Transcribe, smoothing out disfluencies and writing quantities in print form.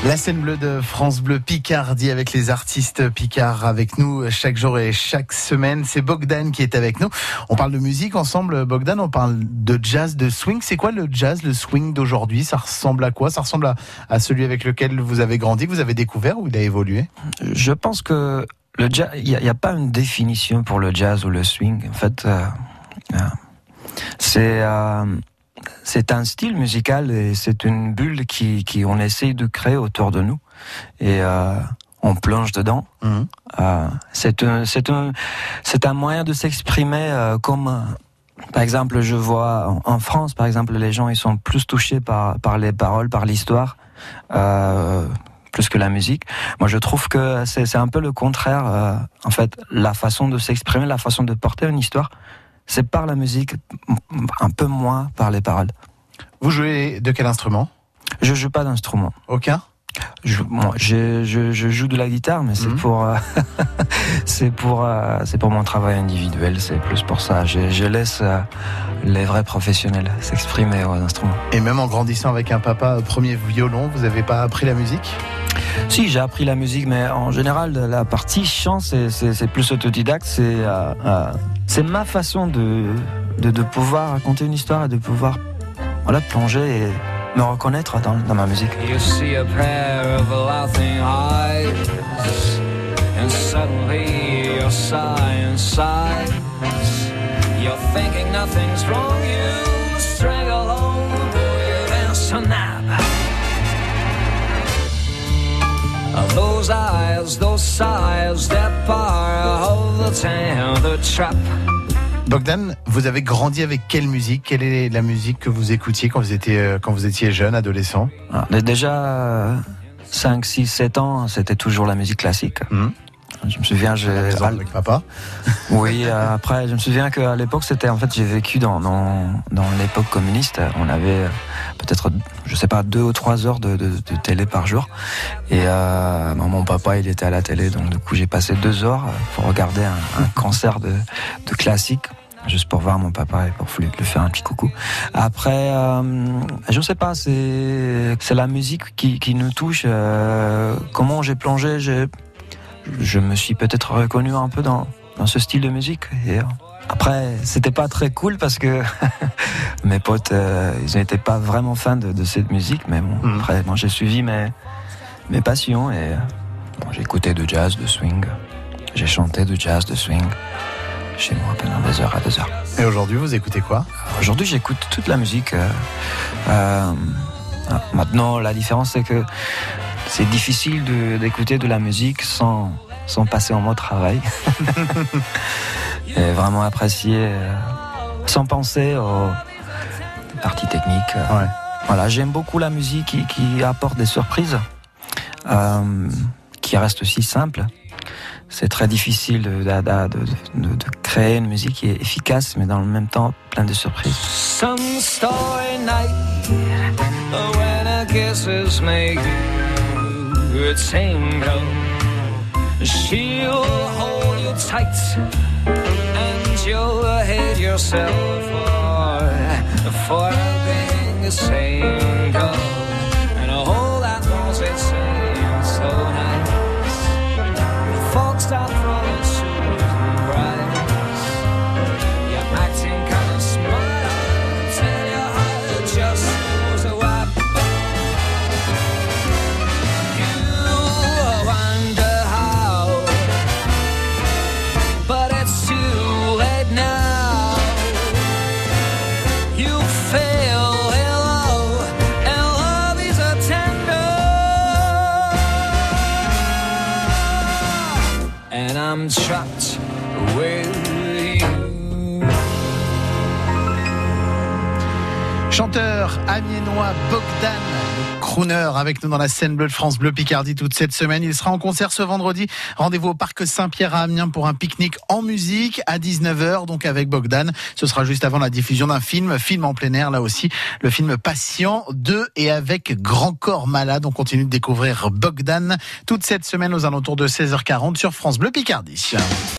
La scène bleue de France Bleu Picardie avec les artistes picards avec nous chaque jour et chaque semaine. C'est Bogdan qui est avec nous. On parle de musique ensemble, Bogdan. On parle de jazz, de swing. C'est quoi le jazz, le swing d'aujourd'hui? Ça ressemble à quoi? Ça ressemble à celui avec lequel vous avez grandi, que vous avez découvert, ou il a évolué? Je pense que le jazz, il y a pas une définition pour le jazz ou le swing. En fait, c'est un style musical et c'est une bulle qui on essaye de créer autour de nous et on plonge dedans. C'est un moyen de s'exprimer comme par exemple, je vois en France, par exemple, les gens ils sont plus touchés par les paroles, par l'histoire. Plus que la musique. Moi, je trouve que c'est un peu le contraire. En fait, la façon de s'exprimer, la façon de porter une histoire, c'est par la musique, un peu moins par les paroles. Vous jouez de quel instrument? Je joue pas d'instrument. Aucun? Je joue de la guitare, mais c'est pour mon travail individuel. C'est plus pour ça. Je laisse les vrais professionnels s'exprimer aux instruments. Et même en grandissant avec un papa premier violon, vous n'avez pas appris la musique? Si, j'ai appris la musique, mais en général, la partie chant, c'est plus autodidacte. C'est ma façon de pouvoir raconter une histoire et de pouvoir plonger et me reconnaître dans ma musique. You see a pair of laughing eyes, and suddenly you're sighing sighs. You're thinking nothing's wrong, you strangle on with a snap. Those eyes, those sighs, they're part of the tender trap. Bogdan, vous avez grandi avec quelle musique? Quelle est la musique que vous écoutiez quand vous étiez jeune, adolescent? Déjà, 5, 6, 7 ans, c'était toujours la musique classique. Je me souviens, avec papa. Oui, après, je me souviens qu'à l'époque, j'ai vécu dans l'époque communiste. On avait peut-être, 2 ou 3 heures de télé par jour. Et mon papa, il était à la télé, donc du coup, j'ai passé 2 heures pour regarder un concert de classique, juste pour voir mon papa et pour lui faire un petit coucou. Après, je sais pas, c'est la musique qui nous touche. Comment j'ai plongé, je me suis peut-être reconnu un peu dans ce style de musique. Et après, c'était pas très cool parce que mes potes, ils n'étaient pas vraiment fans de cette musique. Mais bon, après, j'ai suivi mes passions et j'ai écouté de jazz, de swing. J'ai chanté de jazz, de swing chez moi pendant des heures à 2 heures. Et aujourd'hui, vous écoutez quoi? Aujourd'hui, j'écoute toute la musique. Maintenant, la différence, c'est que c'est difficile d'écouter de la musique sans passer en mode travail. Et vraiment apprécier sans penser aux parties techniques. Ouais. Voilà, j'aime beaucoup la musique qui apporte des surprises, qui reste aussi simple. C'est très difficile de créer une musique qui est efficace, mais dans le même temps plein de surprises. Some starry night, when a kisses make good tango, she'll hold you tight, and you'll hate yourself for being a single, and all that was it seems so nice. Folks start throwing surprise. You're acting kind of smart till your heart just goes away. You wonder how, but it's too late now. You fail in love, and love is a tender. And I'm trapped with you. Chanteur amiénois Bogdan, le crooner, avec nous dans la scène bleue de France Bleu Picardie toute cette semaine. Il sera en concert ce vendredi. Rendez-vous au Parc Saint-Pierre à Amiens pour un pique-nique en musique à 19h, donc avec Bogdan. Ce sera juste avant la diffusion d'un film en plein air, là aussi, le film Patient 2 et avec Grand Corps Malade. On continue de découvrir Bogdan toute cette semaine aux alentours de 16h40 sur France Bleu Picardie.